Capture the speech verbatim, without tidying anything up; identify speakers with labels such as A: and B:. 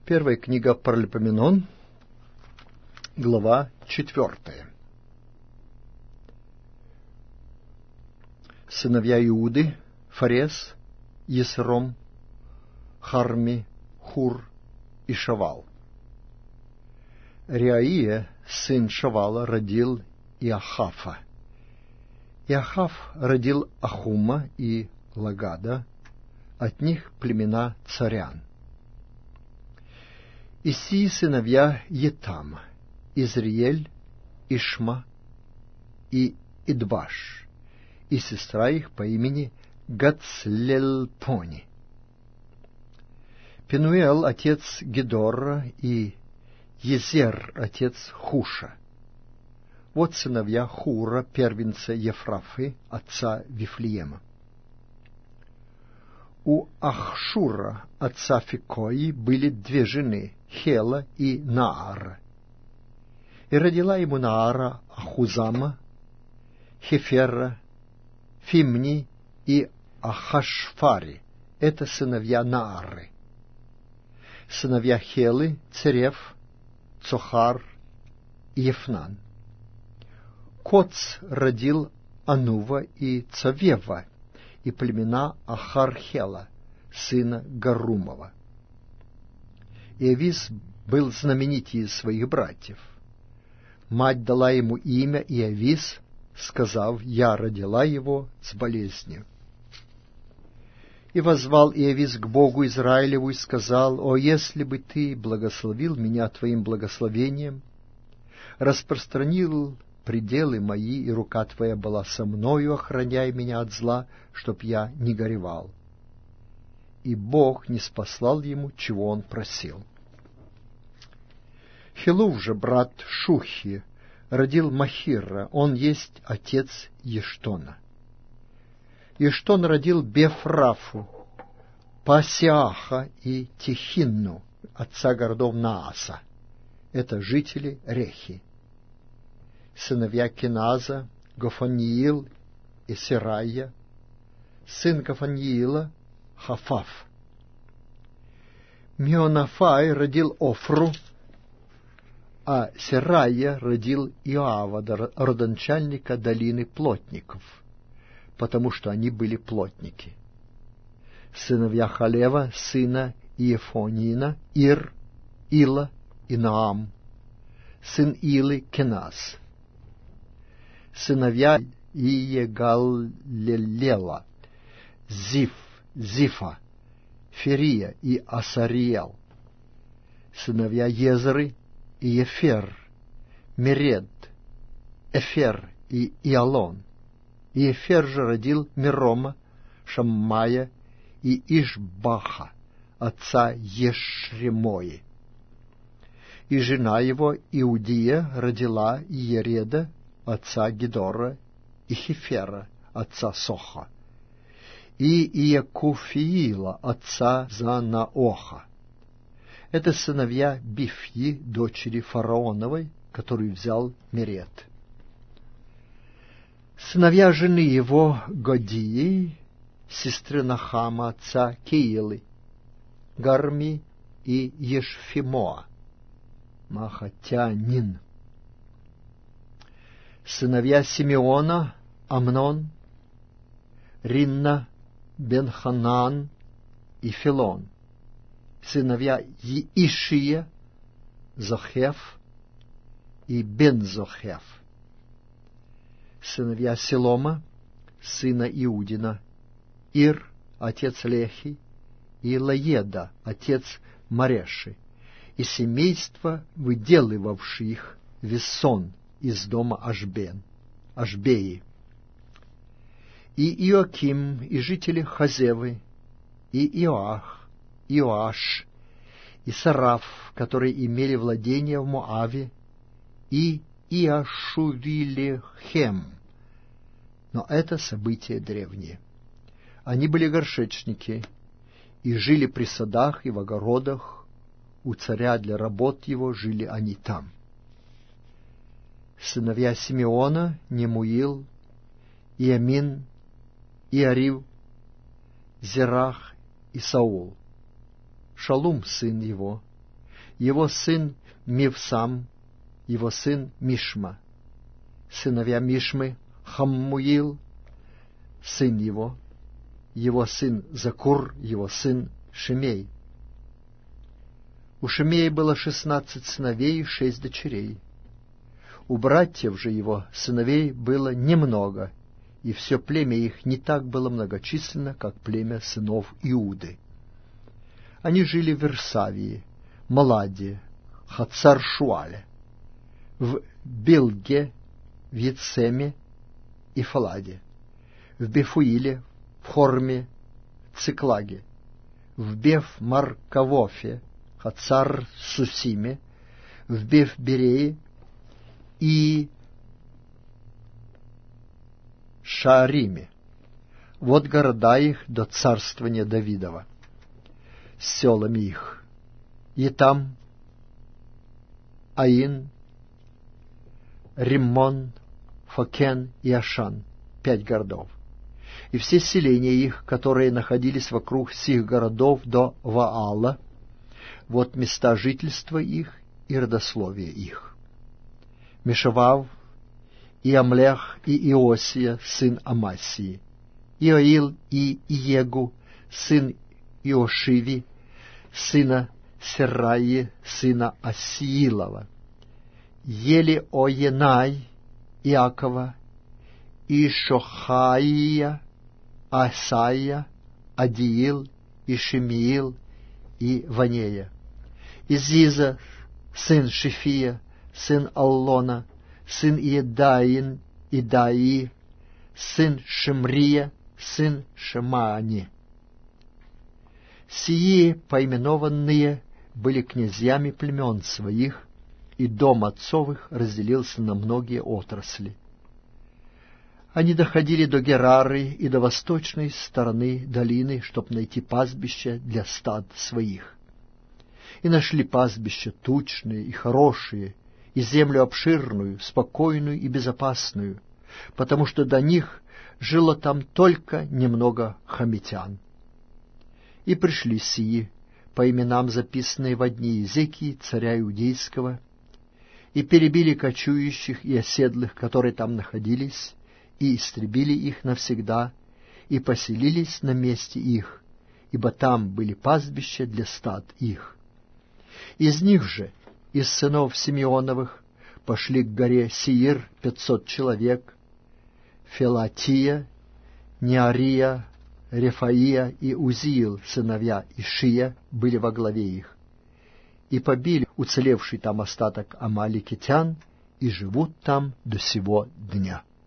A: Первая книга Паралипоменон, глава четвертая. Сыновья Иуды: Фарес, Есром, Харми, Хур и Шавал. Реаия, сын Шавала, родил Иохафа. Иохаф родил Ахума и Лагада, от них племена царян. И сии сыновья Етама: Изриель, Ишма и Идбаш, и сестра их по имени Гацлельпони. Пенуэл отец Гедора и Езер отец Хуша. Вот сыновья Хура, первенца Ефрафы, отца Вифлеема. У Ахшура, отца Фикои, были две жены, Хела и Наара. И родила ему Наара Ахузама, Хефера, Фимни и Ахашфари. Это сыновья Наары. Сыновья Хелы: Церев, Цохар и Ефнан. Коц родил Анува и Цавева, и племена Ахархела, сына Гарумова. Иовис был знаменитее своих братьев. Мать дала ему имя Иовис, сказав: «Я родила его с болезнью». И воззвал Иовис к Богу Израилеву и сказал: «О, если бы ты благословил меня твоим благословением, распространил пределы мои, и рука твоя была со мною, охраняй меня от зла, чтоб я не горевал». И Бог не спаслал ему, чего он просил. Хилув же, брат Шухи, родил Махира, он есть отец Ештона. Ештон родил Бефрафу, Пасиаха и Тихинну, отца городов Нааса. Это жители Рехи. Сыновья Киназа: Гофаниил и Серая. Сын Гофаниила — Хафаф. Меонафай родил Офру, а Серая родил Иоава, родоначальника долины плотников, потому что они были плотники. Сыновья Халева, сына Иефонина: Ир, Ила и Наам. Сын Илы — Кеназ. Сыновья Иегаллелела: Зиф, Зифа, Ферия и Асариел. Сыновья Езры: Иефер, Меред, Эфер и Иалон. Иефер же родил Мирома, Шаммая и Ишбаха, отца Ешремои. И жена его Иудия родила Иереда, отца Гедора, и Хефера, отца Соха, и Иекуфиила, отца Занаоха. Это сыновья Бифьи, дочери фараоновой, которую взял Меред. Сыновья жены его Годии, сестры Нахама, отца Киилы: Гарми и Ешфимоа, Махатянин. Сыновья Симеона: Амнон, Ринна, Бенханан и Филон. Сыновья Иишия: Зохеф и Бензохеф. Сыновья Селома, сына Иудина: Ир, отец Лехи, и Лаеда, отец Мареши, и семейство, выделывавших весон из дома Ашбен, Ашбеи. И Иоаким, и жители Хазевы, и Иоах, Иоаш, и Сараф, которые имели владение в Моаве, и Иашувилехем. Но это события древние. Они были горшечники и жили при садах и в огородах. У царя для работ его жили они там. Сыновья Симеона: Немуил, Иамин, Иарив, Зерах и Саул. Шалум сын его, его сын Мивсам, его сын Мишма. Сыновья Мишмы — Хаммуил, сын его, его сын Закур, его сын Шимей. У Шимея было шестнадцать сыновей и шесть дочерей. У братьев же его сыновей было немного, и все племя их не так было многочисленно, как племя сынов Иуды. Они жили в Версавии, Маладе, Хацар-Шуале, в Билге, в Ецеме и Фаладе, в Бефуиле, в Хорме, в Циклаге, в Беф-Маркавофе, Хацар-Сусиме, в Беф-Берее и Шаариме. Вот города их до царствования Давидова, с селами их: Етам, Аин, Риммон, Фокен и Ашан, пять городов, и все селения их, которые находились вокруг сих городов до Ваала, вот места жительства их и родословия их. Мешавав, и Амлех, и Иосия, сын Амасии, Иоил и Иегу, сын Иошиви, сына Сераи, сына Асиилова, Елиоенай, Иакова, и Шохаия, Асая, Адиил, и Шимиил, и Ванея, и Зиза, сын Шифия, сын Аллона, сын Иедаин, Идаи, сын Шимрия, сын Шемаани. Сии поименованные были князьями племен своих, и дом отцовых разделился на многие отрасли. Они доходили до Герары и до восточной стороны долины, чтоб найти пастбище для стад своих. И нашли пастбища тучные и хорошие, и землю обширную, спокойную и безопасную, потому что до них жило там только немного хамитян. И пришли сии, по именам записанные во дни Иезекии, царя Иудейского, и перебили кочующих и оседлых, которые там находились, и истребили их навсегда, и поселились на месте их, ибо там были пастбища для стад их. Из них же, из сынов Симеоновых, пошли к горе Сеир пятьсот человек: Фелатия, Неария, Рефаия и Узиил, сыновья Ишия, были во главе их, и побили уцелевший там остаток амаликитян, и живут там до сего дня.